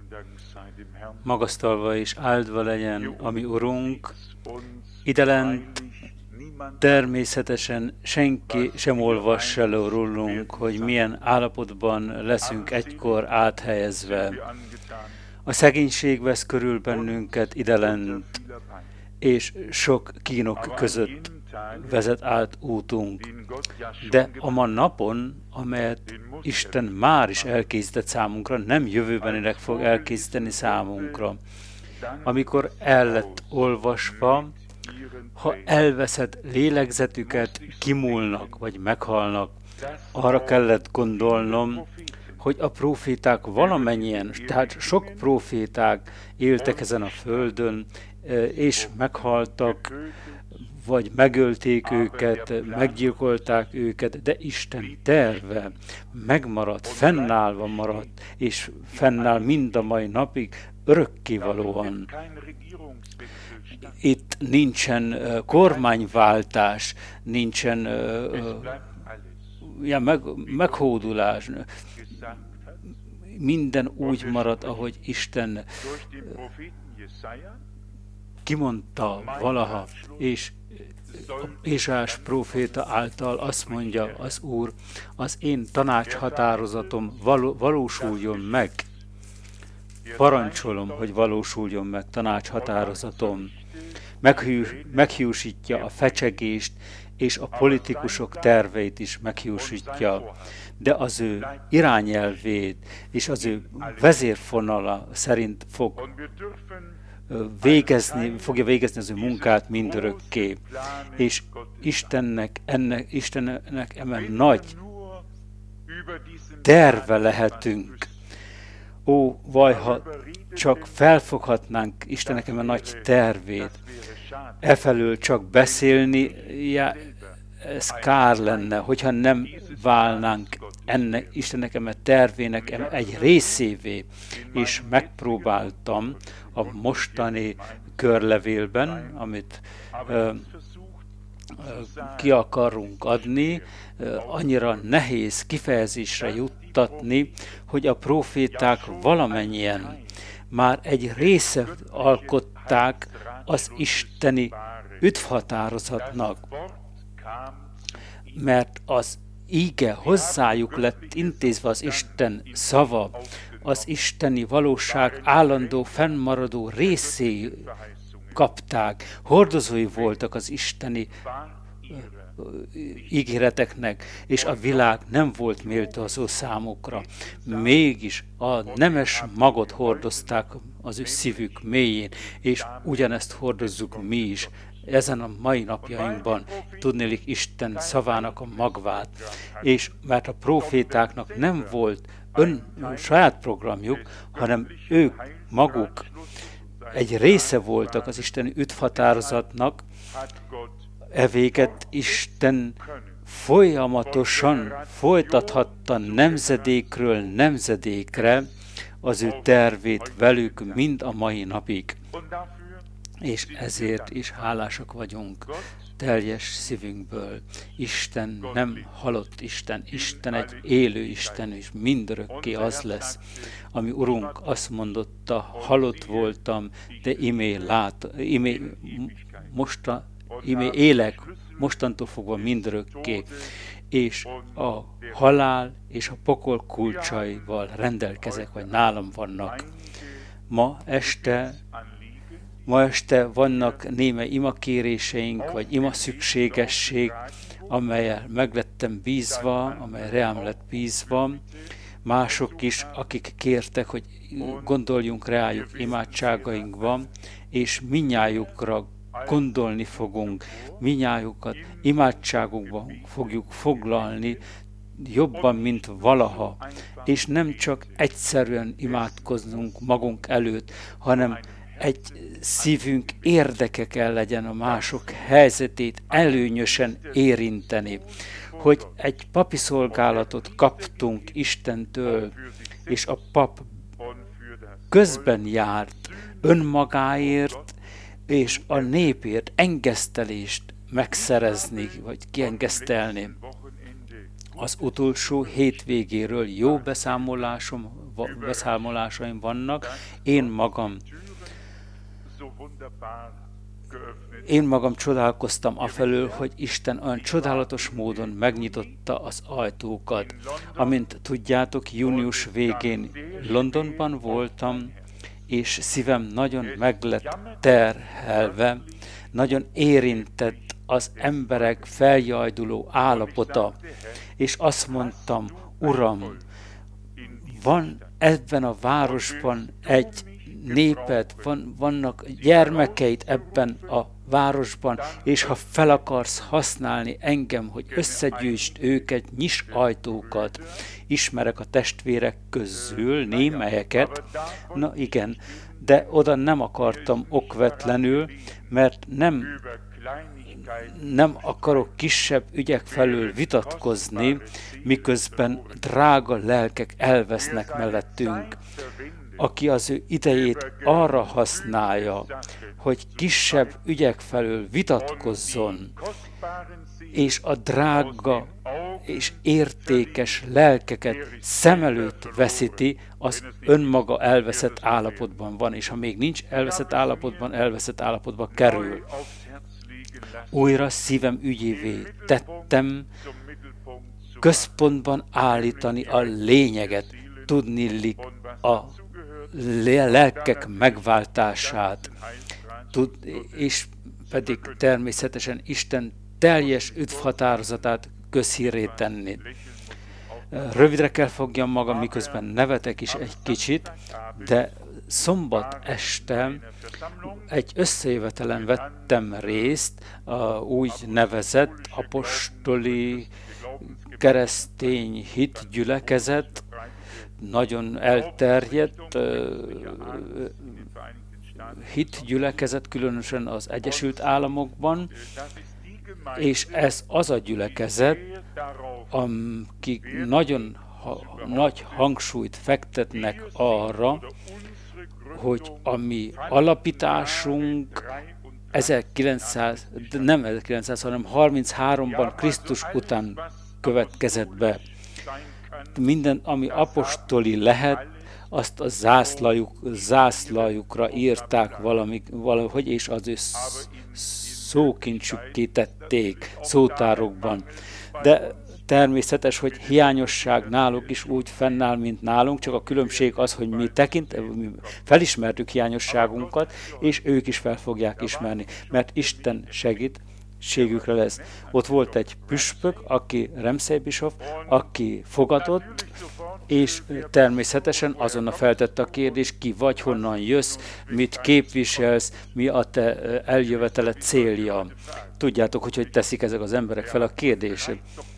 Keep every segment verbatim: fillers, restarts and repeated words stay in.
Magasztalva és áldva legyen a mi Urunk, idelent természetesen senki sem olvass el rólunk, hogy milyen állapotban leszünk egykor áthelyezve. A szegénység vesz körül bennünket idelent, és sok kínok között vezet át útunk. De a ma napon, amelyet Isten már is elkészített számunkra, nem jövőbenileg fog elkészíteni számunkra. Amikor el lett olvasva, ha elveszett lélegzetüket, kimúlnak vagy meghalnak, arra kellett gondolnom, hogy a próféták valamennyien, tehát sok próféták éltek ezen a földön, és meghaltak, vagy megölték őket, meggyilkolták őket, de Isten terve megmaradt, fennállva maradt, és fennáll mind a mai napig örökkévalóan. Itt nincsen uh, kormányváltás, nincsen uh, uh, ja, meg, meghódulás. Minden úgy marad, ahogy Isten uh, kimondta valaha, és Ésás próféta által azt mondja az Úr, az én tanácshatározatom való, valósuljon meg. Parancsolom, hogy valósuljon meg tanácshatározatom. Meghű, meghiúsítja a fecsegést, és a politikusok terveit is meghiúsítja, de az ő irányelvét és az ő vezérfonala szerint fog végezni, fogja végezni az ő munkát mindörökké. És Istennek, ennek, Istennek emen nagy terve lehetünk. Ó, vaj, ha csak felfoghatnánk Istennek emen nagy tervét, efelől csak beszélni, ja, ez kár lenne, hogyha nem válnánk ennek, Istennek eme tervének eme egy részévé, és megpróbáltam a mostani körlevélben, amit ö, ki akarunk adni, annyira nehéz kifejezésre juttatni, hogy a próféták valamennyien már egy része alkották az isteni üdvhatározatnak, mert az íge hozzájuk lett intézve, az Isten szava, az isteni valóság állandó, fennmaradó részé kapták, hordozói voltak az isteni ígéreteknek, és a világ nem volt méltó számukra. Mégis a nemes magot hordozták az ő szívük mélyén, és ugyanezt hordozzuk mi is ezen a mai napjainkban, tudnélik Isten szavának a magvát, és mert a prófétáknak nem volt ön saját programjuk, hanem ők maguk egy része voltak az isteni üdvhatározatnak, evéget Isten folyamatosan folytathatta nemzedékről nemzedékre az ő tervét velük mind a mai napig. És ezért is hálásak vagyunk teljes szívünkből. Isten nem halott Isten, Isten egy élő Isten, és mindörökké az lesz, ami Urunk azt mondotta, halott voltam, de imé lát, imé mosta, imé élek, mostantól fogva mindörökké, és a halál és a pokol kulcsaival rendelkezek, vagy nálam vannak. Ma este Ma este vannak néme imakéréseink, vagy ima szükségesség, amelyel meglettem bízva, amely reám lett bízva. Mások is, akik kértek, hogy gondoljunk reájuk imádságainkban, és minnyájukra gondolni fogunk, minnyájukat imádságunkban fogjuk foglalni, jobban, mint valaha. És nem csak egyszerűen imádkoznunk magunk előtt, hanem egy szívünk érdeke kell legyen a mások helyzetét előnyösen érinteni, hogy egy papi szolgálatot kaptunk Istentől, és a pap közben járt önmagáért és a népért engesztelést megszerezni, vagy kiengesztelni. Az utolsó hétvégéről jó beszámolásom beszámolásaim vannak. Én magam Én magam csodálkoztam afelől, hogy Isten olyan csodálatos módon megnyitotta az ajtókat. Amint tudjátok, június végén Londonban voltam, és szívem nagyon meg lett terhelve, nagyon érintett az emberek feljajduló állapota, és azt mondtam, Uram, van ebben a városban egy néped, van, vannak gyermekeid ebben a városban, és ha fel akarsz használni engem, hogy összegyűjtsd őket, nyiss ajtókat. Ismerek a testvérek közül némelyeket, na igen, de oda nem akartam okvetlenül, mert nem nem akarok kisebb ügyek felől vitatkozni, miközben drága lelkek elvesznek mellettünk. Aki az ő idejét arra használja, hogy kisebb ügyek felől vitatkozzon, és a drága és értékes lelkeket szem előtt veszíti, az önmaga elveszett állapotban van, és ha még nincs elveszett állapotban, elveszett állapotba kerül. Újra szívem ügyévé tettem központban állítani a lényeget, tudnillik a lelkek megváltását, tud, és pedig természetesen Isten teljes üdvhatározatát közhírré tenni. Rövidre kell fogjam magam, miközben nevetek is egy kicsit, de szombat este egy összejövetelen vettem részt, a úgy nevezett apostoli keresztény hitgyülekezet, nagyon elterjedt hitgyülekezet, különösen az Egyesült Államokban, és ez az a gyülekezet, akik nagyon ha, nagy hangsúlyt fektetnek arra, hogy a mi alapításunk ezerkilencszáz, nem ezerkilencszáz, hanem harmincháromban Krisztus után következett be. Minden, ami apostoli lehet, azt a zászlajuk, zászlajukra írták valami, valahogy, és az ő szókincsükké tették szótárokban. De természetes, hogy hiányosság náluk is úgy fennáll, mint nálunk, csak a különbség az, hogy mi tekint, mi felismertük hiányosságunkat, és ők is fel fogják ismerni, mert Isten segít, ségükre lesz. Ott volt egy püspök, aki Ramsay Bischoff, aki fogadott, és természetesen azonnal feltette a kérdést, ki vagy, honnan jössz, mit képviselsz, mi a te eljöveteled célja. Tudjátok, hogy hogy teszik ezek az emberek fel a kérdést.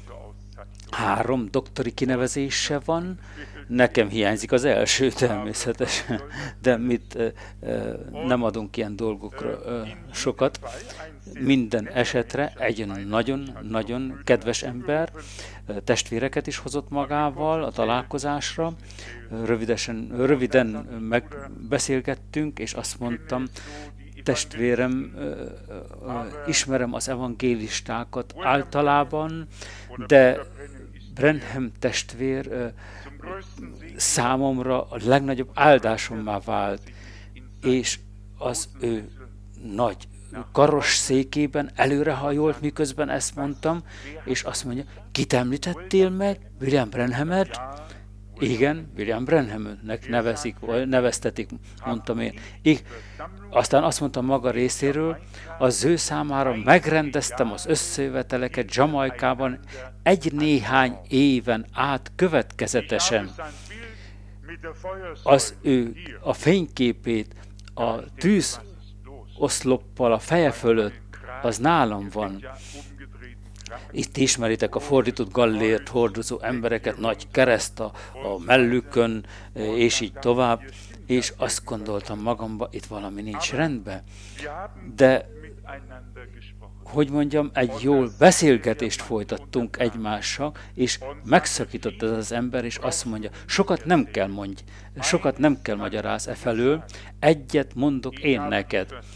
Három doktori kinevezése van, nekem hiányzik az első természetesen, de mit nem adunk ilyen dolgokra sokat. Minden esetre egy nagyon-nagyon kedves ember, testvéreket is hozott magával a találkozásra, rövidesen, röviden megbeszélgettünk, és azt mondtam, testvérem, ismerem az evangélistákat általában, de Branham testvér számomra a legnagyobb áldásommá vált, és az ő nagy karosszékében előrehajolt, miközben ezt mondtam, és azt mondja, kit említettél meg? William Branhamet? Igen, William Branhamnek nevezik, vagy neveztetik, mondtam én. Így, aztán azt mondtam maga részéről, az ő számára megrendeztem az összejöveteleket Jamaikában egy néhány éven át következetesen. Az ő a fényképét a tűz oszloppal a feje fölött, az nálam van. Itt ismeritek a fordított gallért hordozó embereket, nagy kereszt a, a mellükön, és így tovább, és azt gondoltam magamba, itt valami nincs rendben. De, hogy mondjam, egy jól beszélgetést folytattunk egymással, és megszakított ez az ember, és azt mondja, sokat nem kell mondj, sokat nem kell magyaráz e felől, egyet mondok én neked.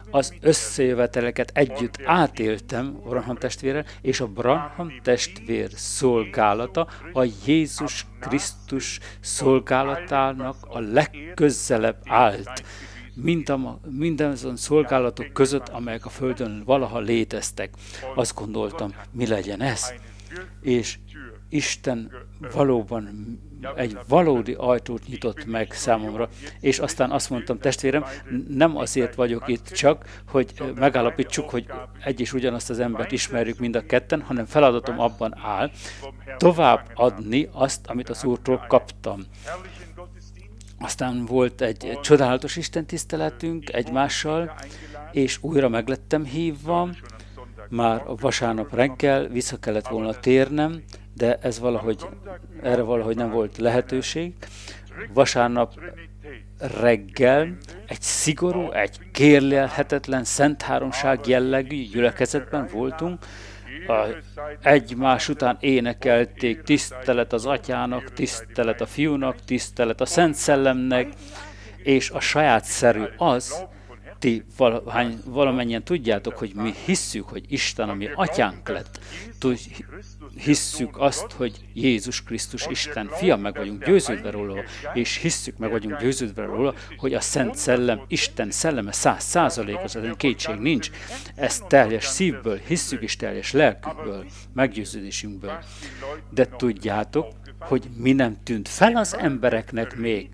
az összejöveteleket együtt átéltem Branham testvérrel, és a Branham testvér szolgálata a Jézus Krisztus szolgálatának a legközelebb állt. Mindazon szolgálatok között, amelyek a Földön valaha léteztek. Azt gondoltam, mi legyen ez? És Isten valóban egy valódi ajtót nyitott meg számomra, és aztán azt mondtam, testvérem, nem azért vagyok itt csak, hogy megállapítsuk, hogy egy és ugyanazt az embert ismerjük mind a ketten, hanem feladatom abban áll, tovább adni azt, amit az Úrtól kaptam. Aztán volt egy csodálatos istentiszteletünk egymással, és újra meglettem hívva, már a vasárnap reggel vissza kellett volna térnem, de ez valahogy, erre valahogy nem volt lehetőség. Vasárnap reggel egy szigorú, egy kérlelhetetlen szent háromság jellegű gyülekezetben voltunk. A egymás után énekelték, tisztelet az Atyának, tisztelet a Fiúnak, tisztelet a Szent Szellemnek, és a sajátszerű az, ti valahány, valamennyien tudjátok, hogy mi hisszük, hogy Isten a mi atyánk lett. Hisszük azt, hogy Jézus Krisztus Isten fia, meg vagyunk győződve róla, és hisszük, meg vagyunk győződve róla, hogy a Szent Szellem Isten szelleme száz százalékos, ezen kétség nincs. Ezt teljes szívből hisszük, és teljes lelkünkből, meggyőződésünkből. De tudjátok, hogy mi nem tűnt fel az embereknek még.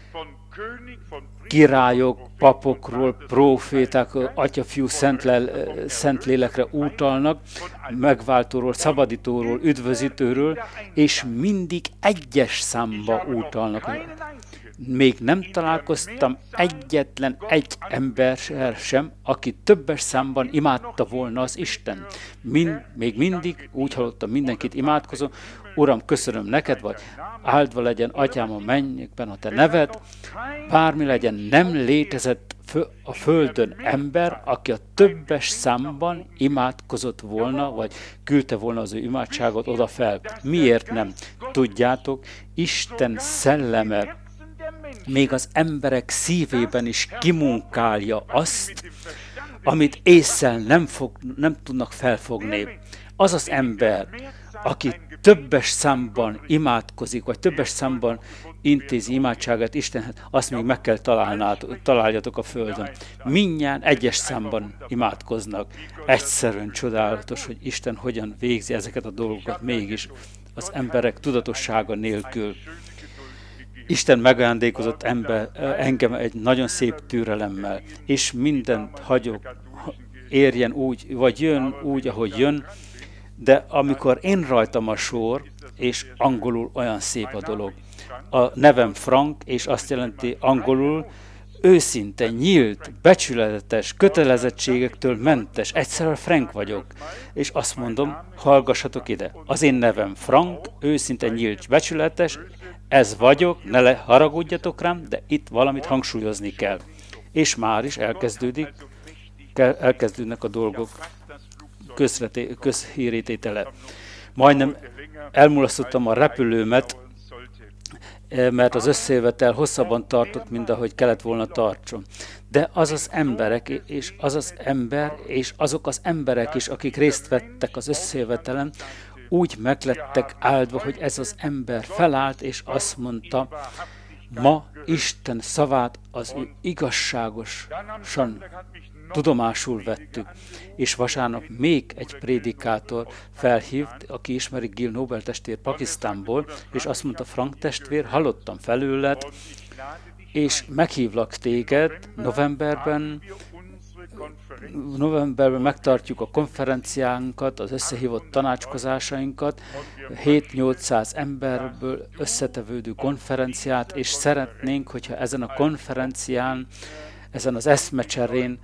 Királyok, papokról, próféták, atya-fiú, szentlélekre utalnak, megváltóról, szabadítóról, üdvözítőről, és mindig egyes számba utalnak. Még nem találkoztam egyetlen egy ember sem, aki többes számban imádta volna az Isten. Mind, még mindig úgy hallottam mindenkit imádkozom, Uram, köszönöm neked, vagy áldva legyen, Atyám, a mennyekben a te neved, bármi legyen, nem létezett a földön ember, aki a többes számban imádkozott volna, vagy küldte volna az ő imádságot oda fel. Miért nem? Tudjátok, Isten szelleme még az emberek szívében is kimunkálja azt, amit ésszel nem, fog, nem tudnak felfogni. Az az ember, aki többes számban imádkozik, vagy többes számban intézi imádságát Istenhez, azt még meg kell találjátok a Földön. Mindnyájan egyes számban imádkoznak. Egyszerűen csodálatos, hogy Isten hogyan végzi ezeket a dolgokat mégis az emberek tudatossága nélkül. Isten megajándékozott ember, engem egy nagyon szép türelemmel, és mindent hagyok, érjen úgy, vagy jön úgy, ahogy jön, de amikor én rajtam a sor, és angolul olyan szép a dolog. A nevem Frank, és azt jelenti angolul, őszinte, nyílt, becsületes, kötelezettségektől mentes, egyszerűen Frank vagyok. És azt mondom, hallgassatok ide, az én nevem Frank, őszinte, nyílt, becsületes, ez vagyok, ne le haragudjatok rám, de itt valamit hangsúlyozni kell. És már is elkezdődik, elkezdődnek a dolgok közhírététele. Majdnem elmulasztottam a repülőmet, mert az összejövetel hosszabban tartott, mint ahogy kellett volna tartson. De az az emberek, és az az ember, és azok az emberek is, akik részt vettek az összejövetelen, úgy meglettek áldva, hogy ez az ember felállt, és azt mondta, ma Isten szavát az ő igazságosan tudomásul vettük. És vasárnap még egy prédikátor felhívt, aki ismeri Gil Nobel testvér Pakisztánból, és azt mondta, Frank testvér, hallottam felőled, és meghívlak téged novemberben, novemberben megtartjuk a konferenciánkat, az összehívott tanácskozásainkat, hét-nyolcszáz emberből összetevődő konferenciát, és szeretnénk, hogyha ezen a konferencián, ezen az eszmecserén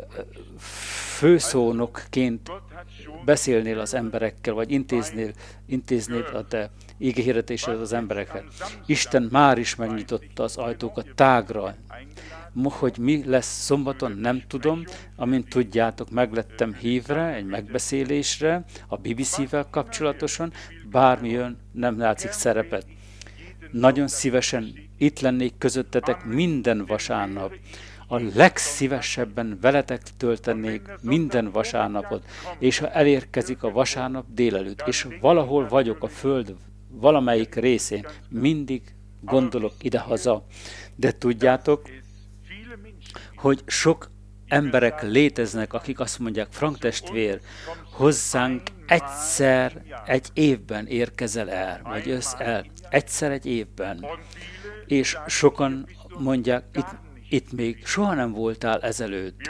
főszónokként beszélnél az emberekkel, vagy intéznél, intéznél a te ígéhirdetésed az emberekkel. Isten már is megnyitotta az ajtókat tágra. Hogy mi lesz szombaton, nem tudom. Amint tudjátok, meglettem hívre egy megbeszélésre a bé bé cé-vel kapcsolatosan, bármi jön, nem látszik szerepet. Nagyon szívesen itt lennék közöttetek minden vasárnap. a legszívesebben veletek töltenék minden vasárnapot, és ha elérkezik a vasárnap délelőtt, és valahol vagyok a föld valamelyik részén, mindig gondolok idehaza. De tudjátok, hogy sok emberek léteznek, akik azt mondják, Frank testvér, hozzánk egyszer egy évben érkezel el, vagy jössz el, egyszer egy évben. És sokan mondják, itt, itt még soha nem voltál ezelőtt.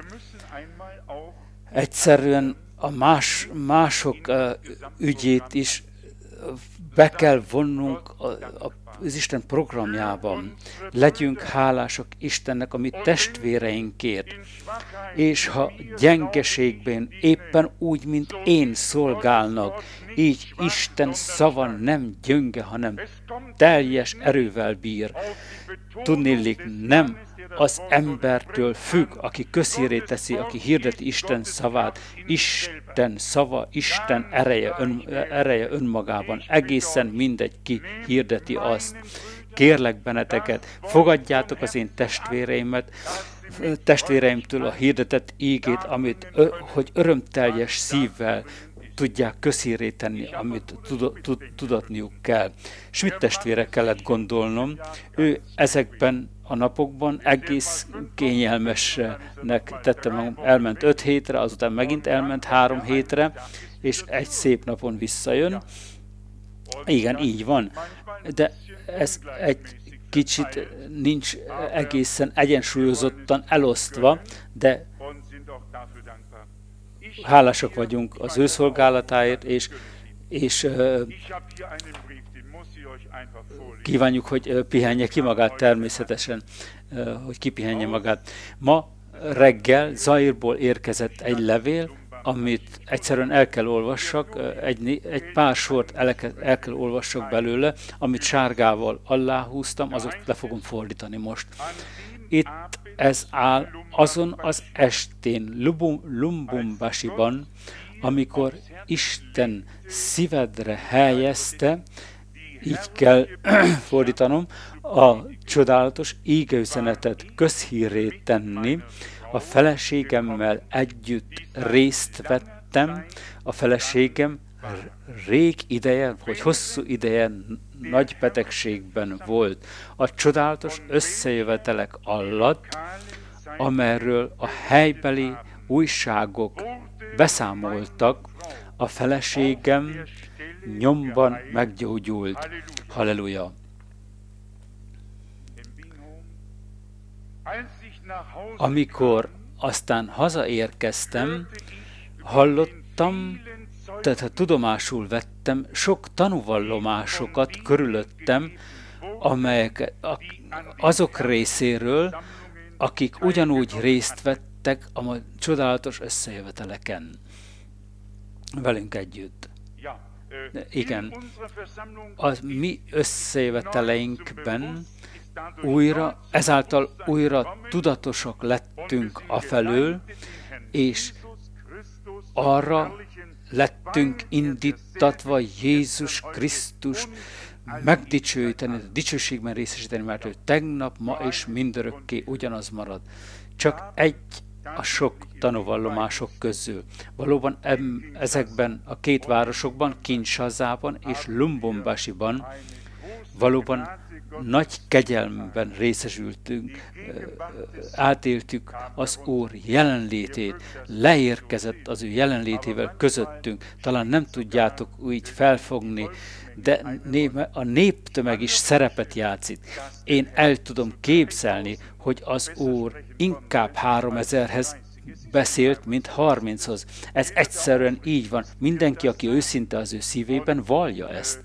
Egyszerűen a más, mások uh, ügyét is be kell vonnunk a, a, az Isten programjában. Legyünk hálásak Istennek, a mi testvéreinkért. És ha gyengeségben éppen úgy, mint én szolgálnak, így Isten szava nem gyönge, hanem teljes erővel bír. Tudnélik, nem az embertől függ, aki közhírré teszi, aki hirdeti Isten szavát. Isten szava, Isten ereje, ön, ereje önmagában. Egészen mindegy, ki hirdeti azt. Kérlek benneteket, fogadjátok az én testvéreimet, testvéreimtől a hirdetett ígét, amit, hogy örömteljes szívvel tudják közhírré tenni, amit tudatniuk kell. Schmidt testvére kellett gondolnom, ő ezekben a napokban egész kényelmesnek tette magam, elment öt hétre, azután megint elment három hétre, és egy szép napon visszajön. Igen, így van, de ez egy kicsit nincs egészen egyensúlyozottan elosztva, de hálásak vagyunk az ő szolgálatáért, és, és uh, kívánjuk, hogy uh, pihenje ki magát természetesen, uh, hogy kipihenje magát. Ma reggel Zairból érkezett egy levél, amit egyszerűen el kell olvassak, egy, egy pár sort el, el kell olvassak belőle, amit sárgával aláhúztam, azokat le fogom fordítani most. Itt ez áll azon az estén Lumbumbasiban, amikor Isten szívedre helyezte, így kell fordítanom, a csodálatos ígeüzenetet közhírré tenni. A feleségemmel együtt részt vettem, a feleségem rég ideje, vagy hosszú ideje nagy betegségben volt. A csodálatos összejövetelek alatt, amerről a helybeli újságok beszámoltak, a feleségem nyomban meggyógyult. Halleluja! Amikor aztán hazaérkeztem, hallottam, tehát ha tudomásul vettem, sok tanúvallomásokat körülöttem, amelyek azok részéről, akik ugyanúgy részt vettek a csodálatos összejöveteleken velünk együtt. Igen, a mi összejöveteleinkben újra, ezáltal újra tudatosak lettünk afelől, és arra lettünk indítatva Jézus Krisztust megdicsőíteni, dicsőségben részesíteni, mert ő tegnap, ma és mindörökké ugyanaz marad. Csak egy a sok tanúvallomások közül. Valóban em, ezekben a két városokban, Kinshasa-ban és Lumbumbasiban valóban nagy kegyelmben részesültünk, átéltük az Úr jelenlétét, leérkezett az ő jelenlétével közöttünk. Talán nem tudjátok úgy felfogni, de a néptömeg is szerepet játszik. Én el tudom képzelni, hogy az Úr inkább háromezerhez beszélt, mint harminchoz. Ez egyszerűen így van. Mindenki, aki őszinte az ő szívében, vallja ezt.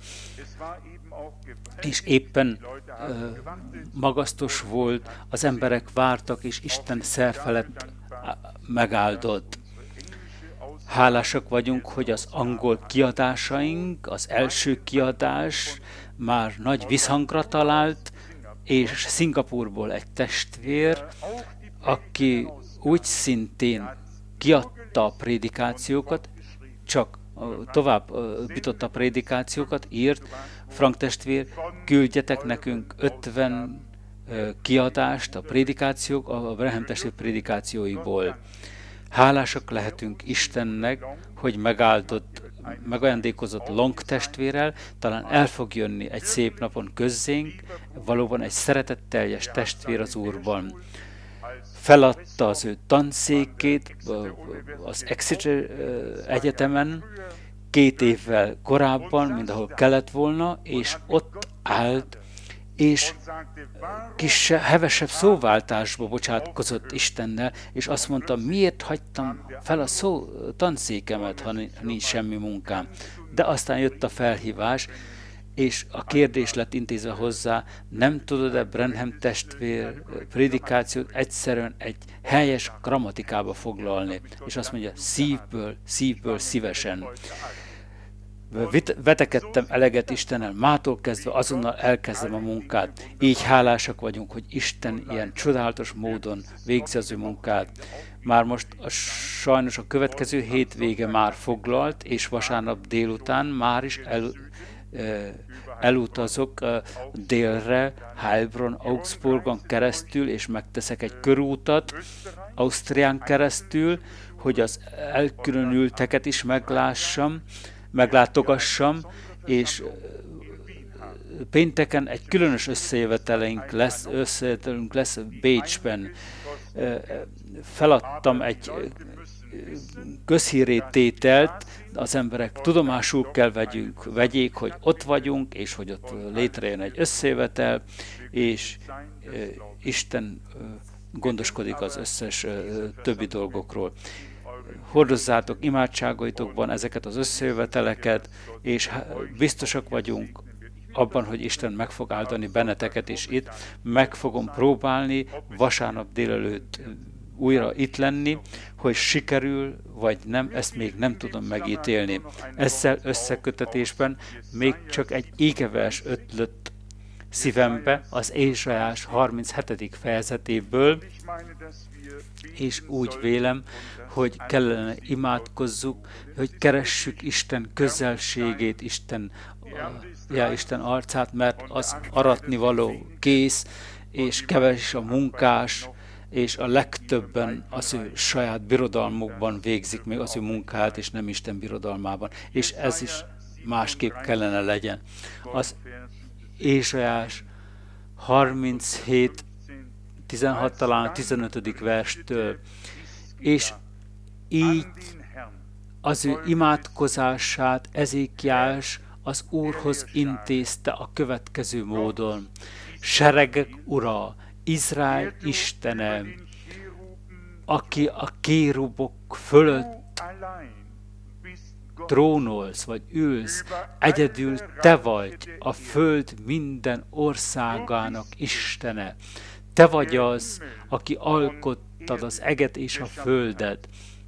És éppen uh, magasztos volt, az emberek vártak, és Isten szerfelett megáldott. Hálásak vagyunk, hogy az angol kiadásaink, az első kiadás már nagy visszhangra talált, és Szingapúrból egy testvér, aki úgy szintén kiadta a prédikációkat, csak tovább bitotta a prédikációkat, írt, Frank testvér, küldjetek nekünk ötven kiadást a prédikációk, a Branham testvér prédikációiból. Hálásak lehetünk Istennek, hogy megáldott, megajándékozott Long testvérrel, talán el fog jönni egy szép napon közzénk, valóban egy szeretetteljes testvér az Úrban. Feladta az ő tanszékét az Exeter Egyetemen két évvel korábban, mint ahol kellett volna, és ott állt, és kisebb, hevesebb szóváltásba bocsátkozott Istennel, és azt mondta, miért hagytam fel a szó, tanszékemet, ha nincs semmi munkám. De aztán jött a felhívás, és a kérdés lett intézve hozzá, nem tudod-e Branham testvér prédikációt egyszerűen egy helyes grammatikába foglalni? És azt mondja, szívből, szívből, szívesen. Vetekedtem eleget Istennel, mától kezdve azonnal elkezdem a munkát. Így hálásak vagyunk, hogy Isten ilyen csodálatos módon végzi az ő munkát. Már most a, sajnos a következő hétvége már foglalt, és vasárnap délután már is el, elutazok délre, Heilbronn, Augsburgon keresztül, és megteszek egy körútat Ausztrián keresztül, hogy az elkülönülteket is meglássam, meglátogassam, és pénteken egy különös összejövetelünk lesz, összejövetelünk lesz Bécsben. Feladtam egy közhírrétételt, az emberek tudomásul kell vegyünk, vegyék, hogy ott vagyunk, és hogy ott létrejön egy összejövetel, és Isten gondoskodik az összes többi dolgokról. Hordozzátok imádságaitokban ezeket az összejöveteleket, és biztosak vagyunk abban, hogy Isten meg fog áldani benneteket is itt. Meg fogom próbálni vasárnap délelőtt újra itt lenni, hogy sikerül, vagy nem, ezt még nem tudom megítélni. Ezzel összekötetésben még csak egy ígevers ötlött szívembe az Ézsaiás harminchetedik fejezetéből, és úgy vélem, hogy kellene imádkozzuk, hogy keressük Isten közelségét, Isten, ja, Isten arcát, mert az aratni való kész, és kevés a munkás, és a legtöbben az ő saját birodalmukban végzik még az ő munkát, és nem Isten birodalmában. És ez is másképp kellene legyen. Az Ézsaiás harminchét tizenhat talán a tizenötödik verstől, és így az ő imádkozását Ezékiás az Úrhoz intézte a következő módon. Seregek Ura, Izrael Istene, aki a kérubok fölött trónolsz, vagy ülsz, egyedül te vagy a föld minden országának Istene. Te vagy az, aki alkottad az eget és a földet.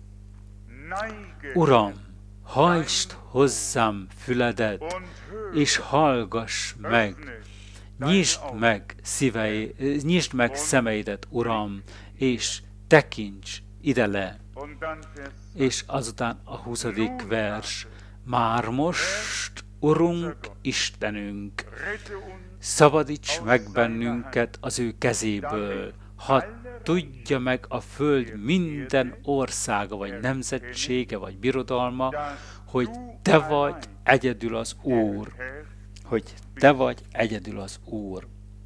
Uram, hajtsd hozzám füledet, és hallgass meg. Nyisd meg, szívei, nyisd meg szemeidet, Uram, és tekints ide le. És azután a huszadik vers. Már most, Urunk, Istenünk, szabadíts meg bennünket az ő kezéből, ha tudja meg a föld minden országa, vagy nemzetsége, vagy birodalma, hogy te vagy egyedül az Úr, hogy te vagy egyedül az Úr.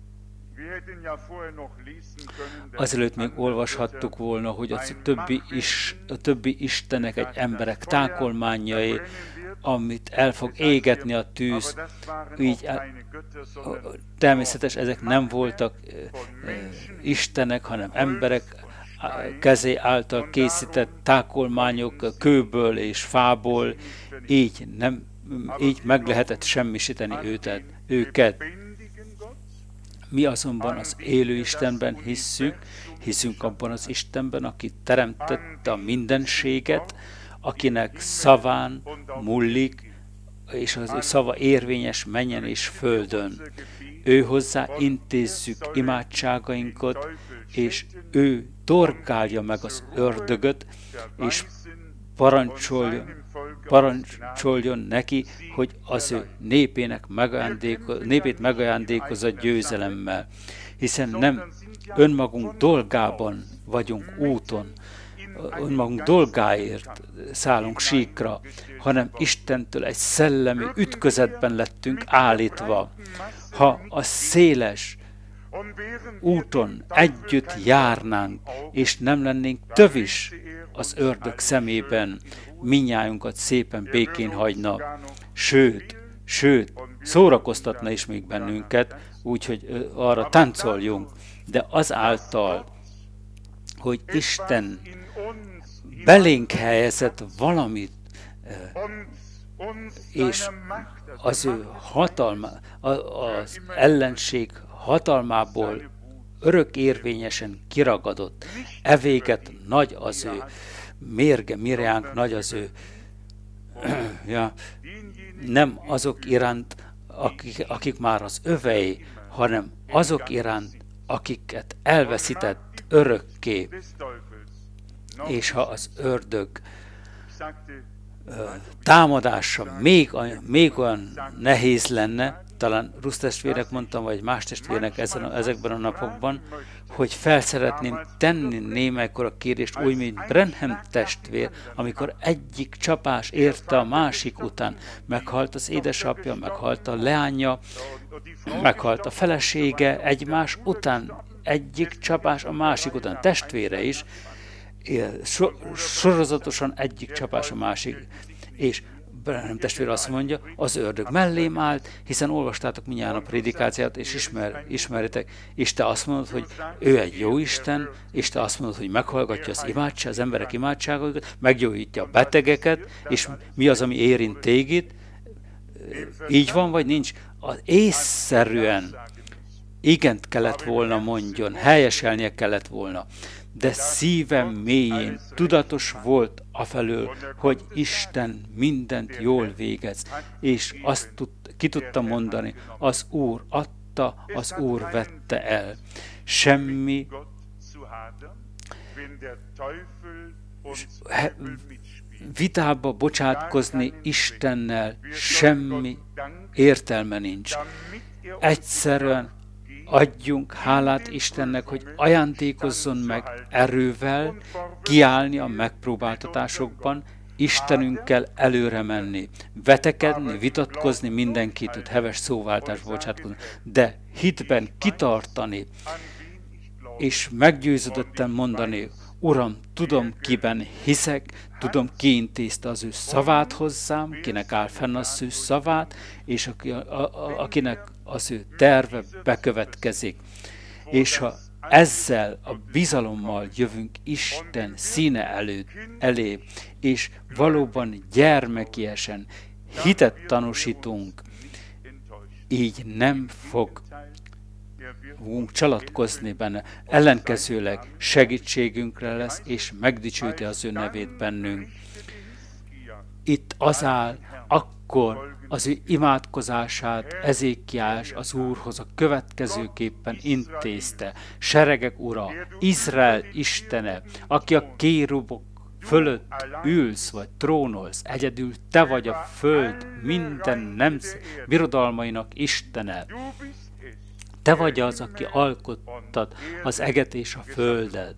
Azelőtt még olvashattuk volna, hogy a többi, is, a többi istenek egy emberek tákolmányai, amit el fog égetni a tűz. Így természetes, ezek nem voltak istenek, hanem emberek kezé által készített tákolmányok kőből és fából, így, nem, így meg lehetett semmisíteni őtet, őket. Mi azonban az élő Istenben hisszük, hiszünk abban az Istenben, aki teremtette a mindenséget, akinek szaván múlik, és az ő szava érvényes mennyen és földön. Ő hozzá intézzük imádságainkat, és ő dorgálja meg az ördögöt, és parancsoljon, parancsoljon neki, hogy az ő népének megajándéko, népét megajándékozza győzelemmel. hiszen nem önmagunk dolgában vagyunk úton, önmagunk dolgáért szállunk síkra, hanem Istentől egy szellemi ütközetben lettünk állítva. Ha a széles úton együtt járnánk, és nem lennénk tövis az ördög szemében, minnyájunkat szépen békén hagyna, sőt, sőt, szórakoztatna is még bennünket, úgyhogy arra táncoljunk, de azáltal, hogy Isten belénk helyezett valamit, és az ő hatalma, az ellenség hatalmából örökérvényesen kiragadott, evéget nagy az ő mérge, mirjánk nagy az ő, ja, nem azok iránt, akik, akik már az övei, hanem azok iránt, akiket elveszített örökké. És ha az ördög ö, támadása még, még olyan nehéz lenne, talán Rusz testvérek mondtam, vagy más testvérek ezen a, ezekben a napokban, hogy fel szeretném tenni némelykor a kérdést, úgy, mint Branham testvér, amikor egyik csapás érte a másik után. Meghalt az édesapja, meghalt a leánya, meghalt a felesége egymás után, egyik csapás a másik után, testvére is, so, sorozatosan egyik csapás a másik, és Branham testvér azt mondja, az ördög mellém állt, hiszen olvastátok mindjárt a prédikációt, és ismer, ismeritek, és te azt mondod, hogy ő egy jó Isten, és te azt mondod, hogy meghallgatja az imádság, az emberek imádságokat, meggyógyítja a betegeket, és mi az, ami érint téged, így van, vagy nincs? Az észszerűen igent kellett volna mondjon, helyeselnie kellett volna, de szívem mélyén tudatos volt afelől, hogy Isten mindent jól végez, és azt tud, ki tudta mondani, az Úr adta, az Úr vette el. Semmi vitába bocsátkozni Istennel, semmi értelme nincs. Egyszerűen adjunk hálát Istennek, hogy ajándékozzon meg erővel kiállni a megpróbáltatásokban, Istenünkkel előre menni, vetekedni, vitatkozni, mindenki tud heves szóváltásba bocsátkozni, de hitben kitartani, és meggyőződötten mondani, Uram, tudom, kiben hiszek, tudom, ki intézte az ő szavát hozzám, kinek áll fenn az ő szavát, és aki, a, a, akinek az ő terve bekövetkezik. És ha ezzel a bizalommal jövünk Isten színe előtt, elé, és valóban gyermekiesen hitet tanúsítunk, így nem fog fogunk csalatkozni benne, ellenkezőleg segítségünkre lesz, és megdicsőti az ő nevét bennünk. Itt az áll, akkor az ő imádkozását Ezékiás az Úrhoz a következőképpen intézte. Seregek Ura, Izrael Istene, aki a kérubok fölött ülsz, vagy trónolsz, egyedül te vagy a föld minden nemzet birodalmainak Istene. Te vagy az, aki alkottad az eget és a földet.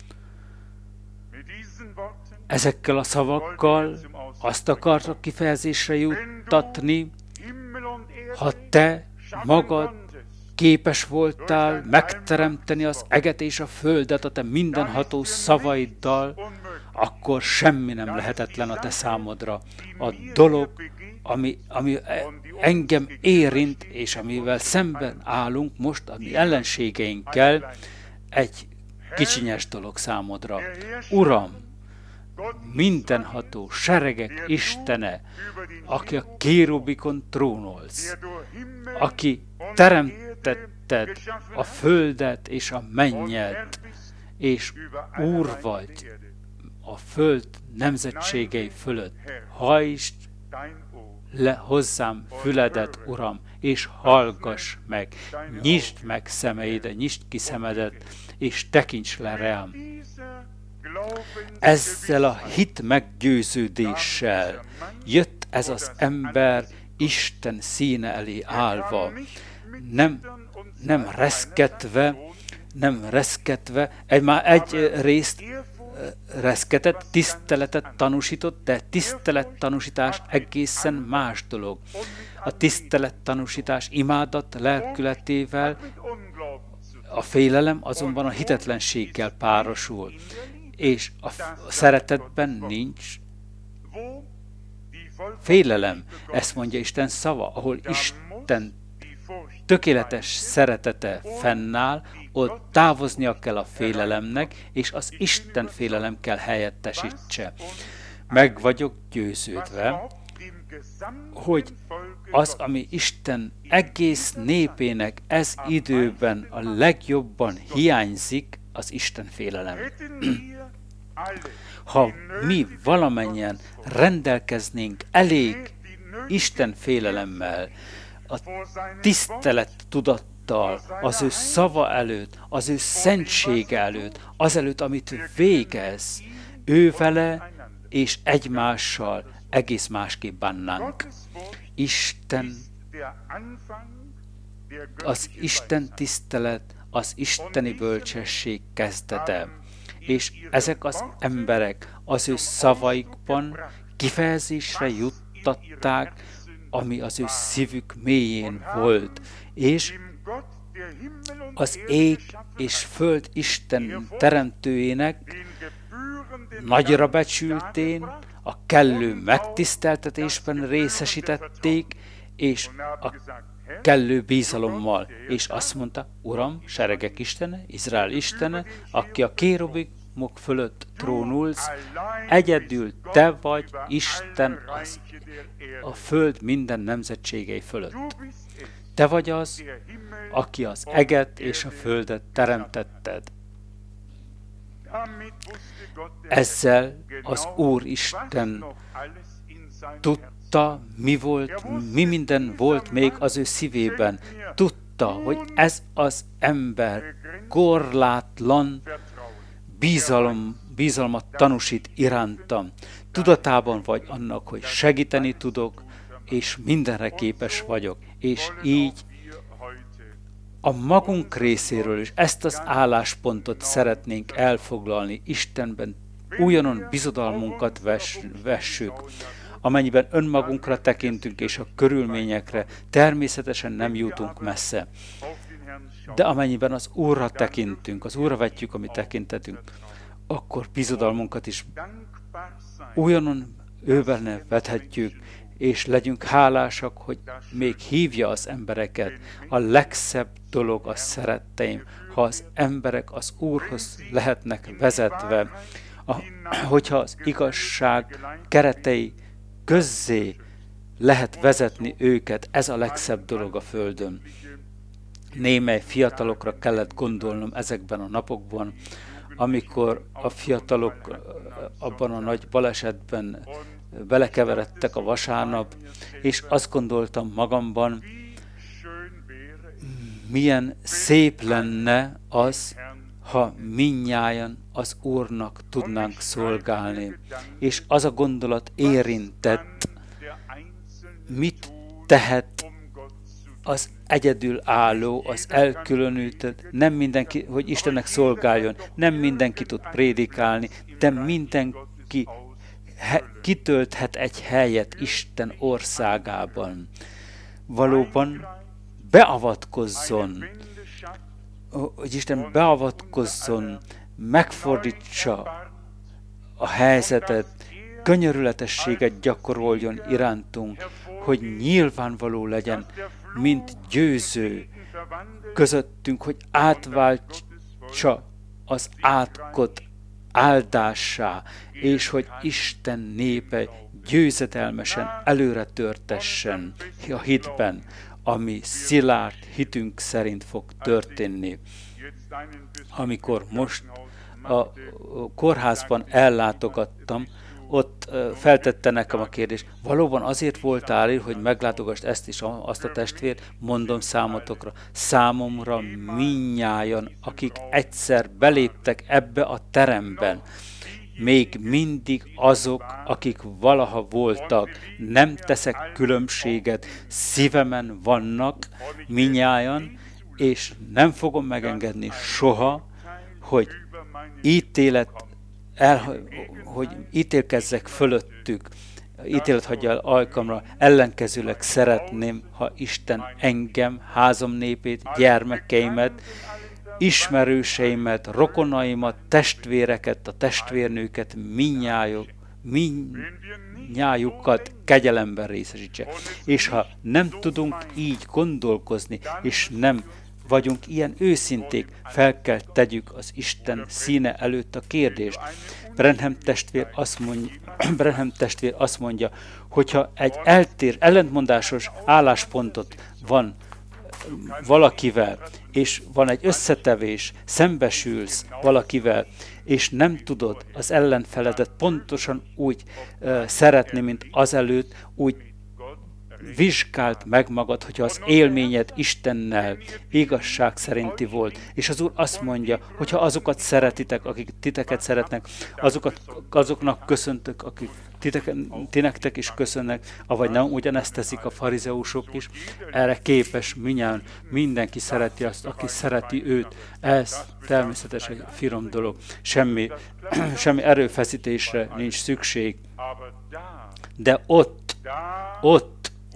Ezekkel a szavakkal azt akartak kifejezésre juttatni, ha te magad képes voltál megteremteni az eget és a földet a te mindenható szavaiddal, akkor semmi nem lehetetlen a te számodra. A dolog, ami, ami engem érint, és amivel szemben állunk most a mi ellenségeinkkel, egy kicsinyes dolog számodra. Uram, mindenható seregek Istene, aki a kérubikon trónolsz, aki teremtetted a földet és a mennyet, és Úr vagy a föld nemzetségei fölött. Hajtsd le hozzám füledet, Uram, és hallgass meg, nyisd meg szemeidet, nyisd ki szemedet, és tekints le rám. Ezzel a hit meggyőződéssel jött ez az ember Isten színe elé állva. Nem, nem reszketve, nem reszketve, egy, már egy részt reszketett, tiszteletet tanúsított, de tisztelettanúsítás egészen más dolog. A tisztelettanúsítás imádat lelkületével, a félelem azonban a hitetlenséggel párosul, és a szeretetben nincs félelem. Ezt mondja Isten szava, ahol Isten tökéletes szeretete fennáll, ott távoznia kell a félelemnek, és az Isten félelem kell helyettesítse. Meg vagyok győződve, hogy az, ami Isten egész népének ez időben a legjobban hiányzik, az Isten félelem. Ha mi valamennyien rendelkeznénk elég Isten félelemmel, a tisztelet tudattal, az ő szava előtt, az ő szentsége előtt, azelőtt, amit végez, ő vele és egymással egész másképp bánnánk. Isten, az Isten tisztelet, az isteni bölcsesség kezdete. És ezek az emberek az ő szavaikban kifejezésre juttatták, ami az ő szívük mélyén volt. És az ég és föld Isten teremtőjének nagyra becsültén, a kellő megtiszteltetésben részesítették, és a kellő bízalommal. És azt mondta, Uram, seregek Istene, Izrael Istene, aki a kérubimok fölött trónulsz, egyedül te vagy Isten az, a föld minden nemzetségei fölött. Te vagy az, aki az eget és a földet teremtetted. Ezzel az Úr Isten tudta, mi volt, mi minden volt még az ő szívében. Tudta, hogy ez az ember korlátlan bízalom, bízalmat tanúsít irántam. Tudatában vagy annak, hogy segíteni tudok, és mindenre képes vagyok. És így a magunk részéről is ezt az álláspontot szeretnénk elfoglalni, Istenben újonnan bizodalmunkat vess, vessük. Amennyiben önmagunkra tekintünk és a körülményekre, természetesen nem jutunk messze. De amennyiben az Úrra tekintünk, az Úrra vetjük a mi tekintetünk, akkor bizodalmunkat is újonnan őbenne vethetjük, és legyünk hálásak, hogy még hívja az embereket. A legszebb dolog a szeretteim, ha az emberek az Úrhoz lehetnek vezetve, a, hogyha az igazság keretei közzé lehet vezetni őket, ez a legszebb dolog a földön. Némely fiatalokra kellett gondolnom ezekben a napokban, amikor a fiatalok abban a nagy balesetben belekeveredtek a vasárnap, és azt gondoltam magamban, milyen szép lenne az, ha mindnyájan az Úrnak tudnánk szolgálni. És az a gondolat érintett, mit tehet az egyedülálló, az elkülönített, nem mindenki, hogy Istennek szolgáljon, nem mindenki tud prédikálni, de mindenki he, kitölthet egy helyet Isten országában. Valóban beavatkozzon, hogy Isten beavatkozzon, megfordítsa a helyzetet, könyörületességet gyakoroljon irántunk, hogy nyilvánvaló legyen, mint győző közöttünk, hogy átváltsa az átkot áldássá, és hogy Isten népe győzedelmesen előre törtessen a hitben, ami szilárd hitünk szerint fog történni. Amikor most a kórházban ellátogattam, ott feltette nekem a kérdést, valóban azért voltál, hogy meglátogass ezt is, azt a testvért, mondom számotokra, számomra mindnyájan, akik egyszer beléptek ebbe a teremben, még mindig azok, akik valaha voltak, nem teszek különbséget, szívemen vannak mindnyájan, és nem fogom megengedni soha, hogy ítélet, el, hogy ítélkezzek fölöttük, ítélet hagyja el alkalomra, ellenkezőleg szeretném, ha Isten engem, házam népét, gyermekeimet, ismerőseimet, rokonaimat, testvéreket, a testvérnőket, minnyájuk, minnyájukat kegyelemben részesítse. És ha nem tudunk így gondolkozni, és nem vagyunk ilyen őszinték, fel kell tegyük az Isten színe előtt a kérdést. Branham testvér azt mondja, Branham testvér azt mondja, hogyha egy eltér, ellentmondásos álláspontot van valakivel, és van egy összetevés, szembesülsz valakivel, és nem tudod az ellenfeledet pontosan úgy uh, szeretni, mint azelőtt, úgy vizsgáld meg magad, hogyha az élményed Istennel igazság szerinti volt. És az Úr azt mondja, hogyha azokat szeretitek, akik titeket szeretnek, azokat, azoknak köszöntök, akik titeket, ti nektek is köszönnek, avagy nem ugyanezt teszik a farizeusok is. Erre képes minnyáján, mindenki szereti azt, aki szereti őt. Ez természetesen egy finom dolog. Semmi, semmi erőfeszítésre nincs szükség. De ott, ott,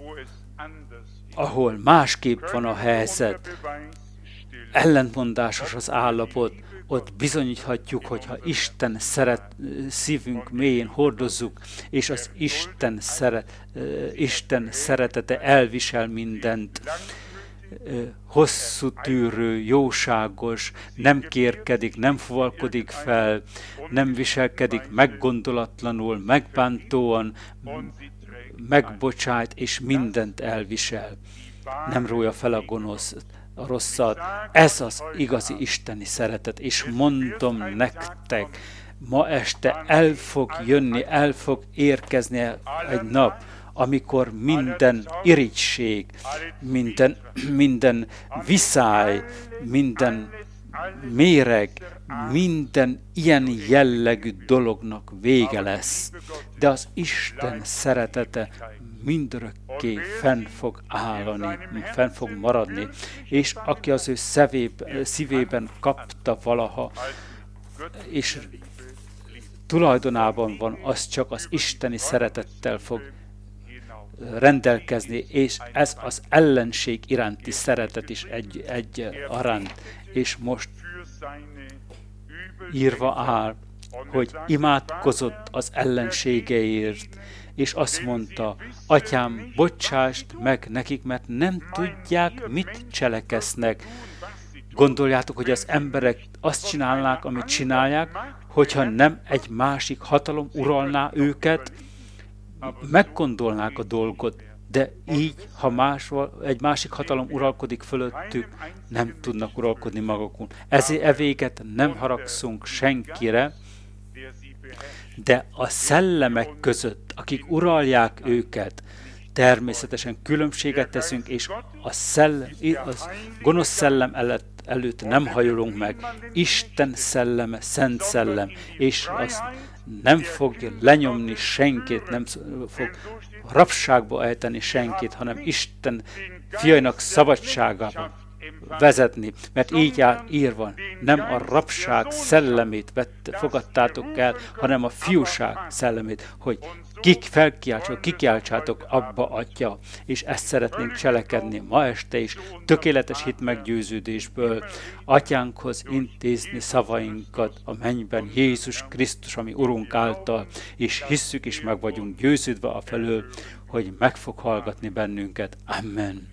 ahol másképp van a helyzet, ellentmondásos az állapot, ott bizonyíthatjuk, hogyha Isten szeret, szívünk mélyén hordozzuk, és az Isten, szeret, Isten szeretete elvisel mindent, hosszú tűrő, jóságos, nem kérkedik, nem fuvalkodik fel, nem viselkedik meggondolatlanul, megbántóan, megbocsájt, és mindent elvisel. Nem rója fel a gonosz, a rosszat. Ez az igazi isteni szeretet, és mondom nektek, ma este el fog jönni, el fog érkezni egy nap, amikor minden irigység, minden, minden viszály, minden méreg, minden ilyen jellegű dolognak vége lesz. De az Isten szeretete mindörökké fenn fog állani, fenn fog maradni. És aki az ő szevép, szívében kapta valaha, és tulajdonában van, az csak az isteni szeretettel fog rendelkezni, és ez az ellenség iránti szeretet is egy, egy aránt. És most írva áll, hogy imádkozott az ellenségeért, és azt mondta, Atyám, bocsásd meg nekik, mert nem tudják, mit cselekeznek. Gondoljátok, hogy az emberek azt csinálnák, amit csinálják, hogyha nem egy másik hatalom uralná őket, meggondolnák a dolgot, de így, ha más, egy másik hatalom uralkodik fölöttük, nem tudnak uralkodni magukon. Ezért e véget nem haragszunk senkire, de a szellemek között, akik uralják őket, természetesen különbséget teszünk, és a szellem, az gonosz szellem előtt, előtt nem hajolunk meg. Isten szelleme, szent szellem, és az nem fog lenyomni senkit, nem fog rabságba ejteni senkit, hanem Isten fiainak szabadságában vezetni, mert így áll írva, nem a rabság szellemét vett, fogadtátok el, hanem a fiúság szellemét, hogy kik felkiáltsatok, kikiáltsátok abba, Atya, és ezt szeretnénk cselekedni ma este is, tökéletes hit meggyőződésből, Atyánkhoz intézni szavainkat a mennyben, Jézus Krisztus, ami Urunk által, és hisszük és meg vagyunk győződve a felől, hogy meg fog hallgatni bennünket. Amen.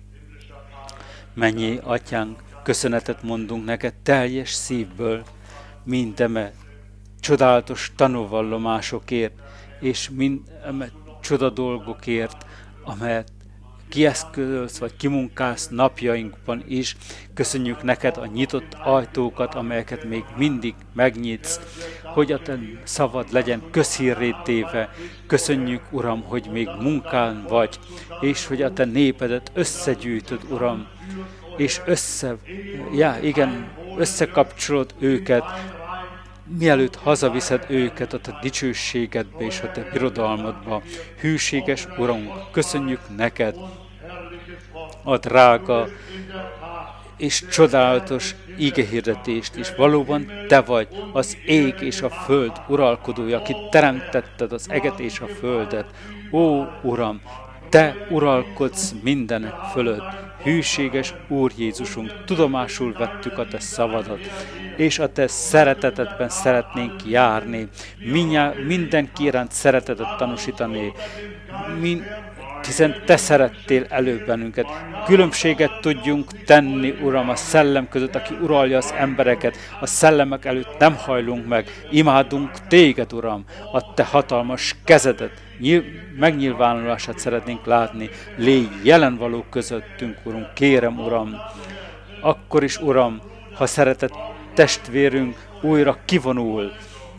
Mennyei Atyánk, köszönetet mondunk neked teljes szívből, mindeme csodálatos tanúvallomásokért, és mindeme csoda dolgokért, amelyet kieszközölsz, vagy kimunkálsz napjainkban is. Köszönjük neked a nyitott ajtókat, amelyeket még mindig megnyitsz, hogy a te szavad legyen közhírré téve. Köszönjük, Uram, hogy még munkán vagy, és hogy a te népedet összegyűjtöd, Uram, és össze, já, igen, összekapcsolod őket, mielőtt hazaviszed őket a te dicsőségedbe és a te birodalmadba. Hűséges Urunk, köszönjük neked a drága és csodálatos igehirdetést is. Valóban Te vagy az ég és a föld uralkodója, aki teremtetted az eget és a földet. Ó, Uram, Te uralkodsz mindenek fölött. Hűséges Úr Jézusunk, tudomásul vettük a Te szavadat, és a Te szeretetedben szeretnénk járni. Mindjá, mindenki iránt szeretetet tanúsítani. Min, hiszen Te szerettél előbb bennünket. Különbséget tudjunk tenni, Uram, a szellem között, aki uralja az embereket. A szellemek előtt nem hajlunk meg. Imádunk Téged, Uram, a Te hatalmas kezedet, nyilv, megnyilvánulását szeretnénk látni. Légy jelen való közöttünk, Urunk, kérem, Uram. Akkor is, Uram, ha szeretett testvérünk újra kivonul,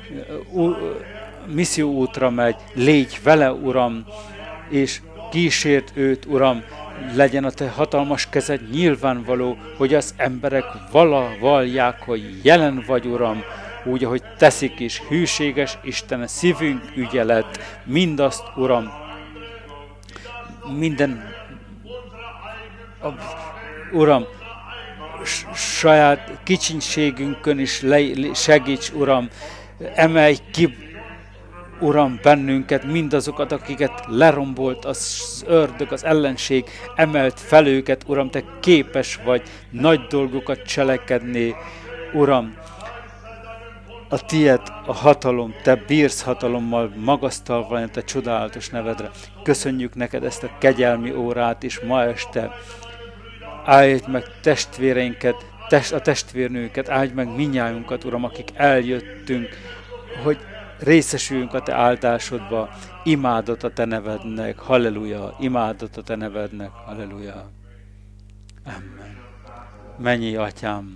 misszió útra megy, légy vele, Uram, és kísért őt, Uram, legyen a Te hatalmas kezed nyilvánvaló, hogy az emberek vala vallják, hogy jelen vagy, Uram, úgy, ahogy teszik is, hűséges Isten, szívünk ügye lett, mindazt, Uram, minden, a, Uram, saját kicsinségünkön is le, segíts, Uram, emelj ki, Uram, bennünket, mindazokat, akiket lerombolt az ördög, az ellenség, emelt fel őket, Uram, Te képes vagy nagy dolgokat cselekedni, Uram, a Tied a hatalom, Te bírsz hatalommal, magasztalva a Te csodálatos nevedre. Köszönjük neked ezt a kegyelmi órát is ma este. Áld meg testvéreinket, test, a testvérnőket, áld meg minnyájunkat, Uram, akik eljöttünk, hogy részesüljünk a Te áldásodba, imádott a Te nevednek, halleluja, imádott a Te nevednek, halleluja. Amen. Mennyi Atyám,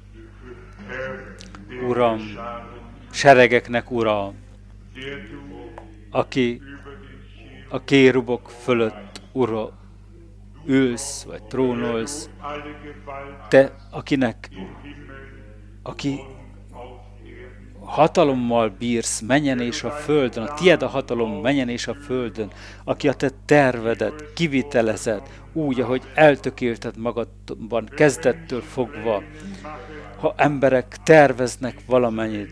Uram, seregeknek Ura, aki a kérubok fölött, Ura, ülsz, vagy trónolsz, Te, akinek, aki hatalommal bírsz menjen és a földön, a Tied a hatalom menjen és a földön, aki a Te tervedet kivitelezed úgy, ahogy eltökélted magadban kezdettől fogva. Ha emberek terveznek valamennyit,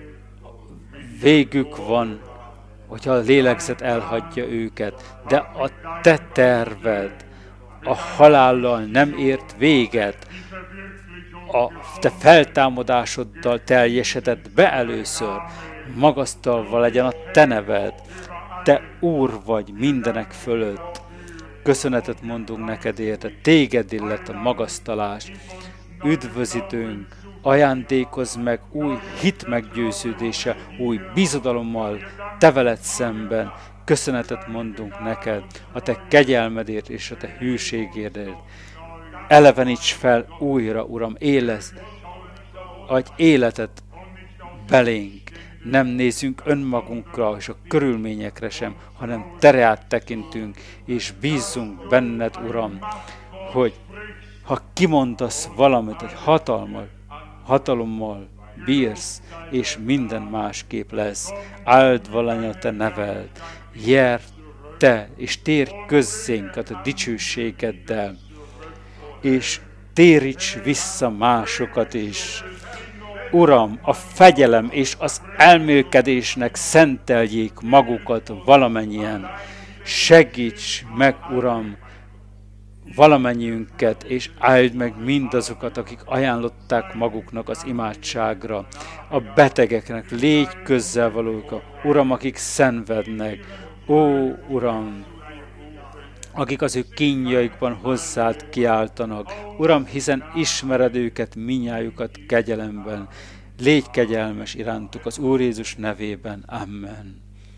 végük van, hogyha a lélegzet elhagyja őket, de a Te terved a halállal nem ért véget, a Te feltámadásoddal teljesedett be először, magasztalva legyen a Te neved, Te Úr vagy mindenek fölött. Köszönetet mondunk neked érte, Téged illet a magasztalás, üdvözítőnk, ajándékozz meg új hit meggyőződése, új bizodalommal Te veled szemben. Köszönetet mondunk neked a Te kegyelmedért és a Te hűségérdért. Eleveníts fel újra, Uram, élesz, adj életet belénk. Nem nézünk önmagunkra és a körülményekre sem, hanem Te reád tekintünk, és bízzunk benned, Uram, hogy ha kimondasz valamit, hogy hatalmal, hatalommal bírsz, és minden másképp lesz. Áld valami a Te neved, jár Te, és térj közzénk a Te dicsőségeddel, és téríts vissza másokat is. Uram, a fegyelem és az elmélkedésnek szenteljék magukat valamennyien. Segíts meg, Uram, valamennyiünket, és áld meg mindazokat, akik ajánlották maguknak az imádságra. A betegeknek légy közzel valók, Uram, akik szenvednek. Ó, Uram, akik az ő kínjaikban hozzád kiáltanak. Uram, hiszen ismered őket, minnyájukat kegyelemben. Légy kegyelmes irántuk az Úr Jézus nevében. Amen.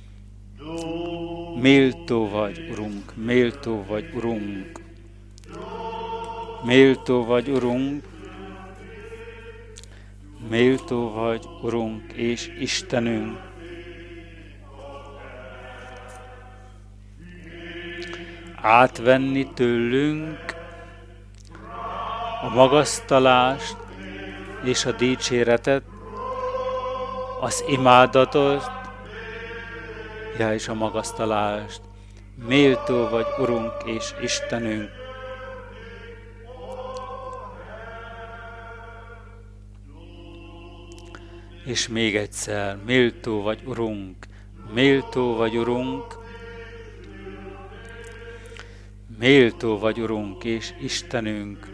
Méltó vagy, Urunk, méltó vagy, Urunk. Méltó vagy, Urunk. Méltó vagy, Urunk és Istenünk. Átvenni tőlünk a magasztalást és a dicséretet, az imádatot, ja, és a magasztalást. Méltó vagy, Urunk és Istenünk. És még egyszer, méltó vagy, Urunk, méltó vagy, Urunk, méltó vagy, Urunk és Istenünk.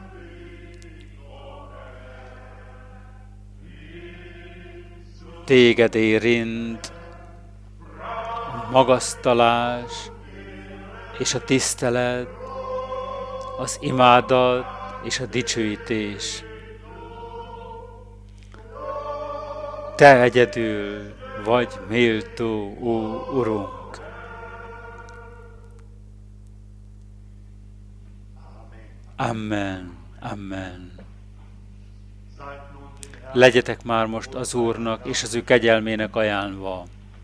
Téged érint a magasztalás és a tisztelet, az imádat és a dicsőítés. Te egyedül vagy méltó, ó Urunk. Amen, amen. Legyetek már most az Úrnak és az ő kegyelmének ajánlva.